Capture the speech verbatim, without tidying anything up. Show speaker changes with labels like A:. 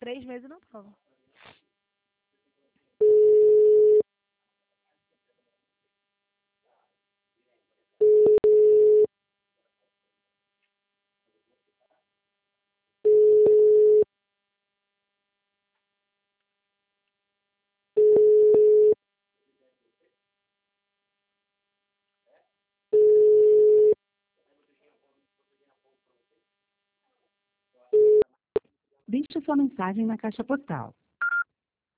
A: três meses não prova.
B: Deixe sua mensagem na caixa postal.